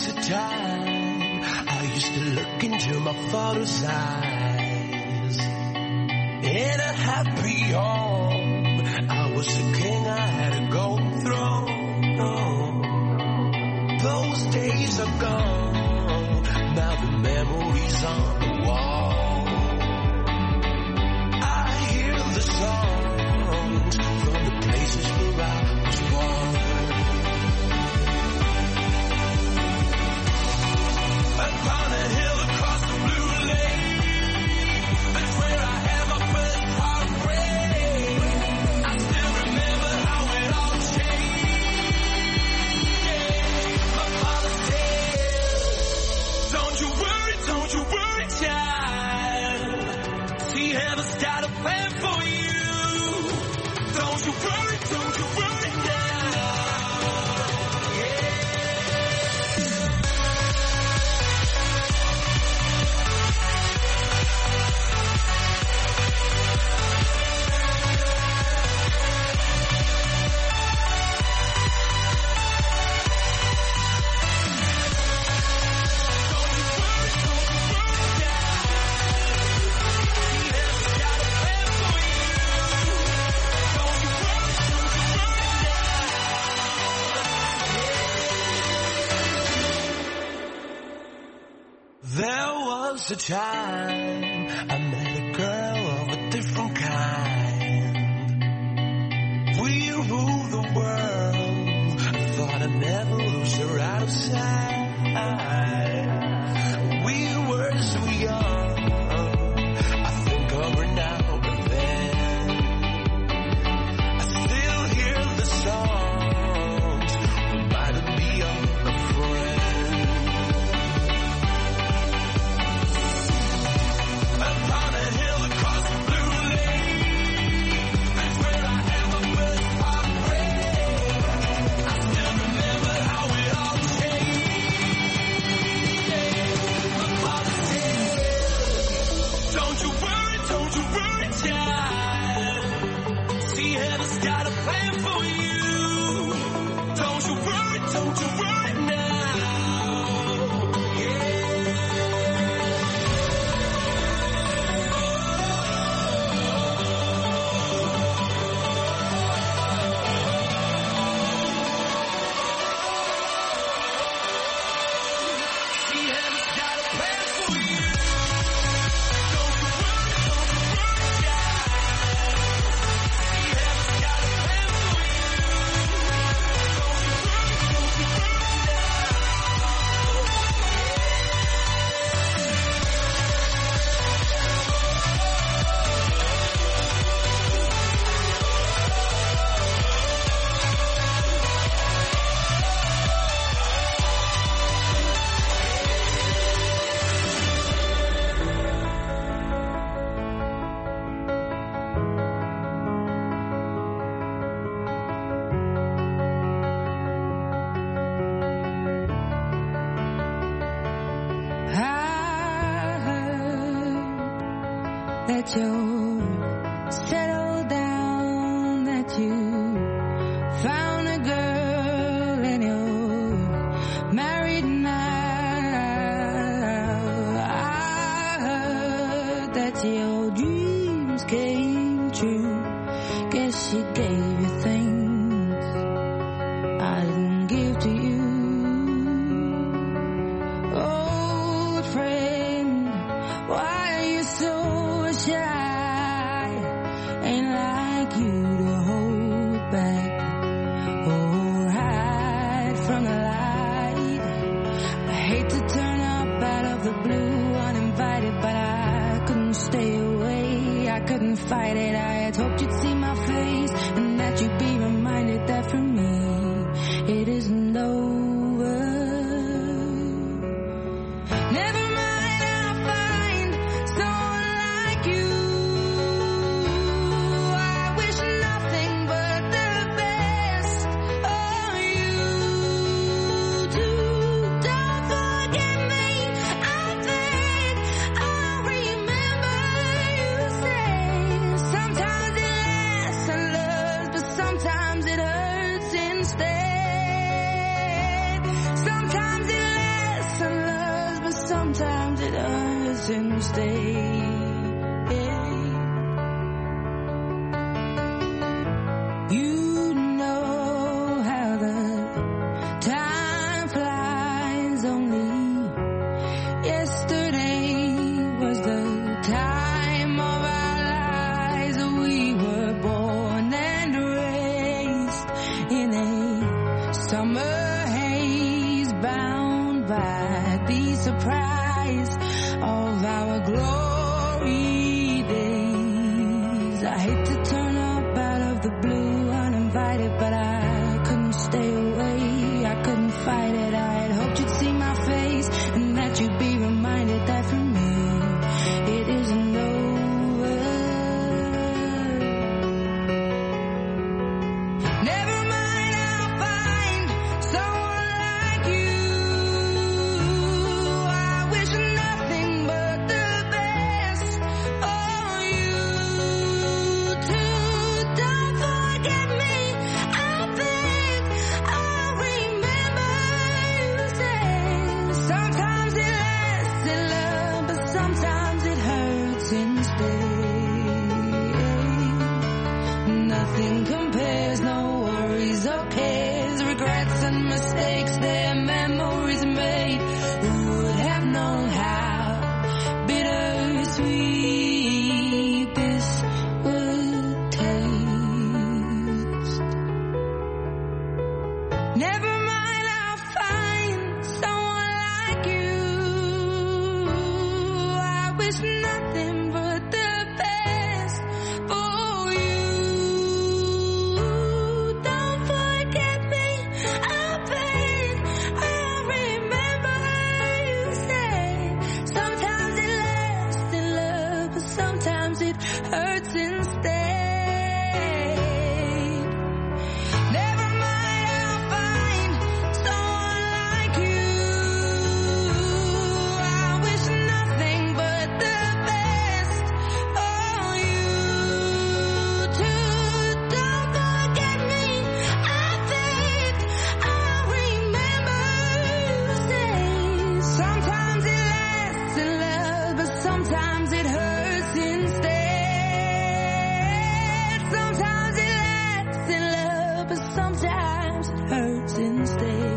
was a time I used to look into my father's eyes. In a happy home, I was a king, I had a golden throne. Those days are gone, now the memories on the wall. I hear the songs from the places where I was born. Upon a hill across the blue lake, that's where I had my first heartbreak. I still remember how it all changed. My father said, don't you worry, child. See, heaven's got a plan for you. Don't you worry now. There was a time I met a girl of a different kind. We ruled the world. I thought I'd never lose her out of sight. We were so young. I think of her now and then. I still hear the songs reminding me of a friend. Upon a hill across the blue lake, that's where I had my first heartbreak. I still remember how it all changed. My father said, don't you worry, child. See, heaven's got a plan for you. Don't you worry now. That you settled down, that you found a girl and you're married now. I heard that your dreams came true. Guess she gave you things I didn't give to you. Old friend, why are you so shy? Ain't like you to hold back or hide from the light. I hate to turn up out of the blue uninvited, but I couldn't stay away. I couldn't fight it. I had hoped you'd see my face and that you'd be reminded that for me it isn't over. Never mind, I'll find someone like you. I wish nothing but the best of you too. Don't forget me, I think I'll remember you say sometimes it lasts and loves, but sometimes it hurts instead. Sometimes it lasts hurts instead. You know how the time flies. Only yesterday was the time of our lives. We were born and raised in a summer haze, bound by the surprise of our glory days. I hate to turn up out of the blue uninvited, but I couldn't stay away, I couldn't fight it. I had hoped you'd see my face and that you'd be reminded that for me it isn't over. Never mind, I'll find someone like you. I wish nothing but the best for you too. Don't forget me, I beg. I remember you said sometimes it lasts in love, but sometimes it hurts instead. Nothing compares, no worries or cares, regrets and mistakes, their memories made. Who would have known how bittersweet this would taste? Never mind, I'll find someone like you. I wish nothing but the best for you. Don't forget me, I beg. I remember you said sometimes it lasts in love, but sometimes it hurts instead. Never mind, I'll find someone like you. I wish nothing but the best for you too. Don't forget me, I beg. I remember you say sometimes it lasts in love, but sometimes it hurts instead. Sometimes it lasts in love, but sometimes it hurts instead.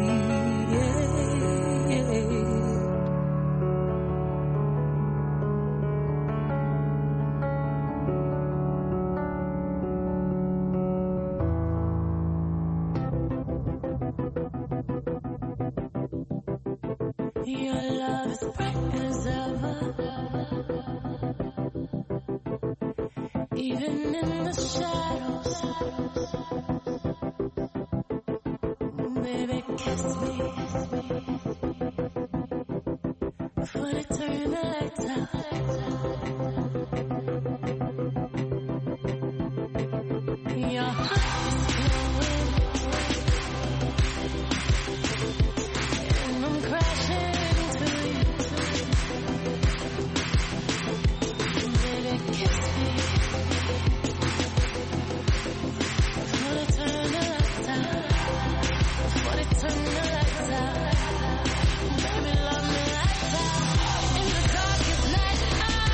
Your love is bright as ever, even in the shadows. Baby, kiss me before they turn the lights out. Your heart is glowing, and I'm crashing into you. Baby, kiss me before they turn the lights out. Before they turn the lights out. Baby, love me like that. In the darkest night,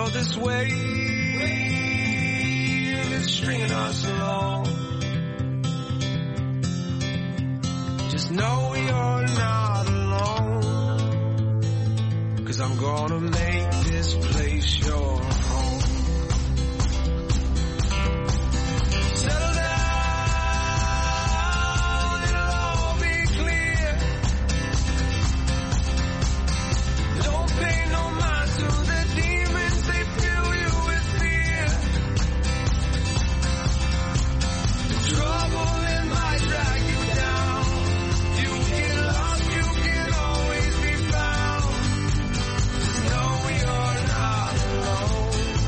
know this wave is stringing us along. Just know you're not alone, 'cause I'm gonna make this place your home. Settle down, it'll all be clear. Don't pay no mind to the demons, they fill you with fear. The trouble that might drag you down, you get lost, you can always be found. Just know you're not alone.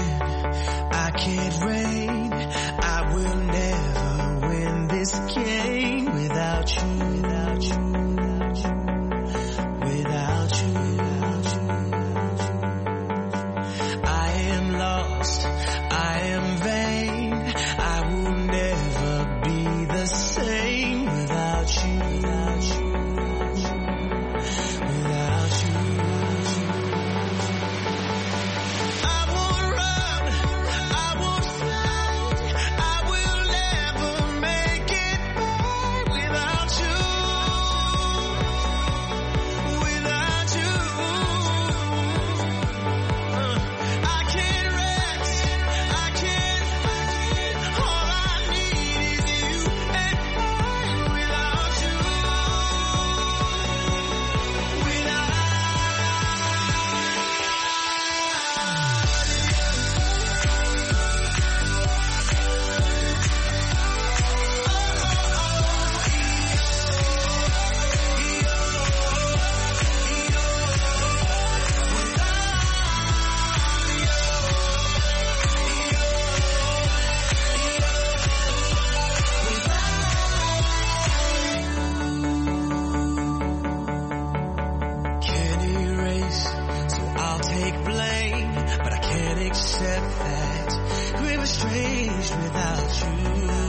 win, I can't reign, I will never win this game without you, without you, without you, without you, without you. I am lost, I am vain, I will never be the same without you, without you, without you. I won't run, I won't fight, I will never make it back without you, without you. I can't rest, I can't fight, all I need is you and mine without you, without can't erase, so I'll take blame, but I can't accept that we're estranged without you.